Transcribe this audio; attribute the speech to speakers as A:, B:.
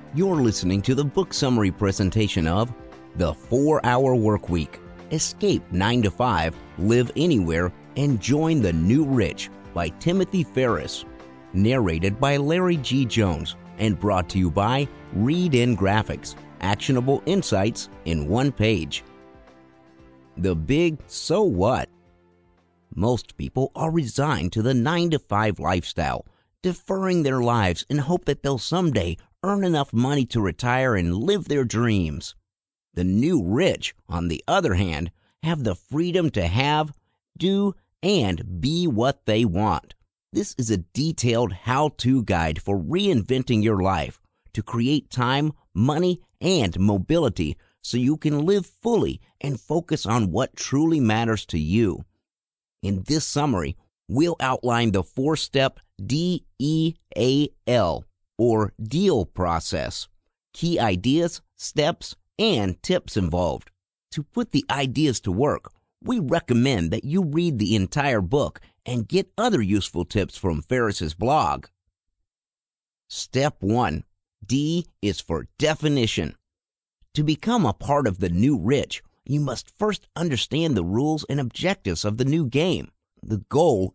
A: You're listening to the book summary presentation of The 4-Hour Workweek. Escape 9 to 5, live anywhere, and join the new rich by Timothy Ferriss. Narrated by Larry G. Jones and brought to you by Read In Graphics. Actionable insights in one page. The big so what? Most people are resigned to the 9 to 5 lifestyle, deferring their lives in hope that they'll someday earn enough money to retire and live their dreams. The new rich, on the other hand, have the freedom to have, do, and be what they want. This is a detailed how-to guide for reinventing your life to create time, money, and mobility so you can live fully and focus on what truly matters to you. In this summary, we'll outline the 4-step DEAL, or DEAL process, key ideas, steps, and tips involved. To put the ideas to work, we recommend that you read the entire book and get other useful tips from Ferriss's blog. Step 1. D is for definition. To become a part of the new rich, you must first understand the rules and objectives of the new game. The goal